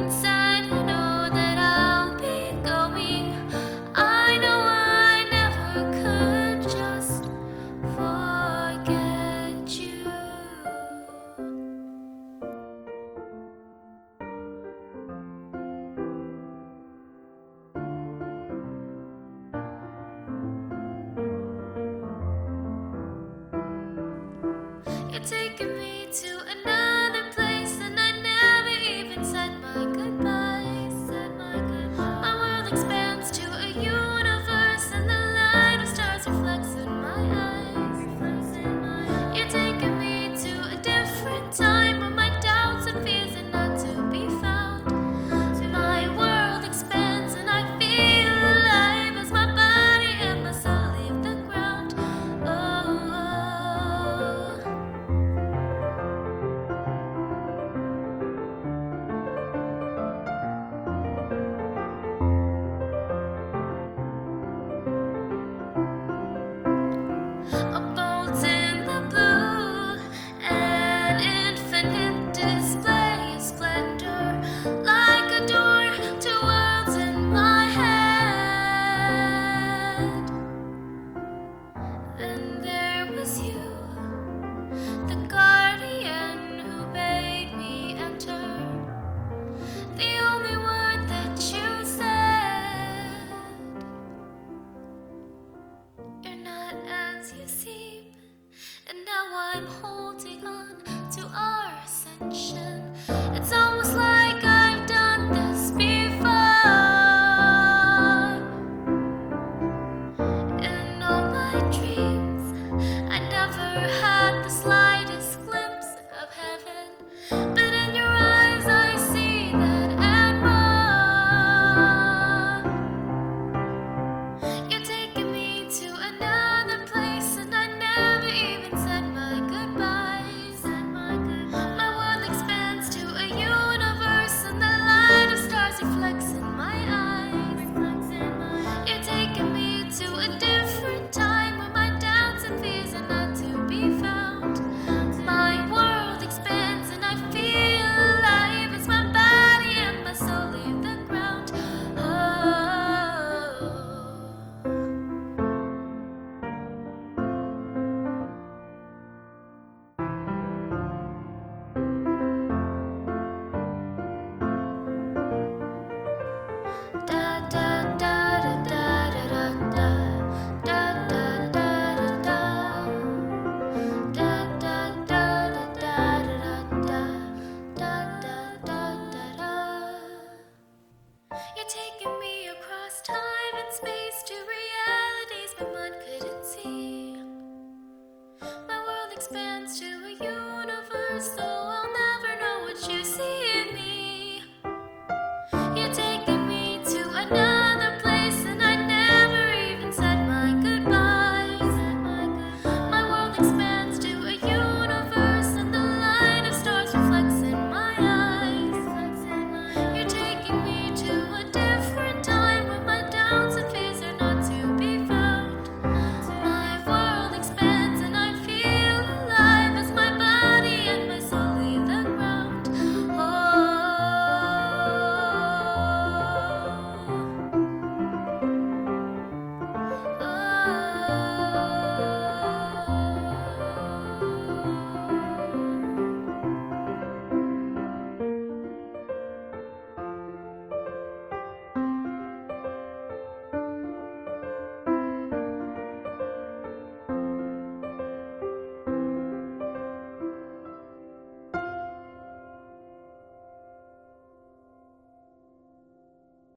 inside, I know that I'll be going. I know I never could just forget you. You're taking me to another place, and I never even said my goodbyes. My world expands to a universe, and the light of stars reflects in my eyes. You're taking me to a different time where my doubts and fears are not to be found. My world expands, and I feel alive as my body and my soul leave the ground. Oh. A bolt in the blue, an infinite display of splendor, like a door to worlds in my head. Then there was you, the guardian who bade me enter. The only word that you said, you're not as you seem. And now I'm holding on to our ascension. It's almost like I've done this before. In all my dreams, I never had the slightest glimpse of heaven. But in your eyes, I see that and more. You're taking me to another place, and I never even said my goodbyes. My world expands to a universe, and the light of stars reflects in my eyes. You're taking me to a different time where my doubts and fears are not to be found. My world expands, and I feel alive as my body and my soul leave the ground. Oh. Da da da da da da da da da da da da da da da da da da. You're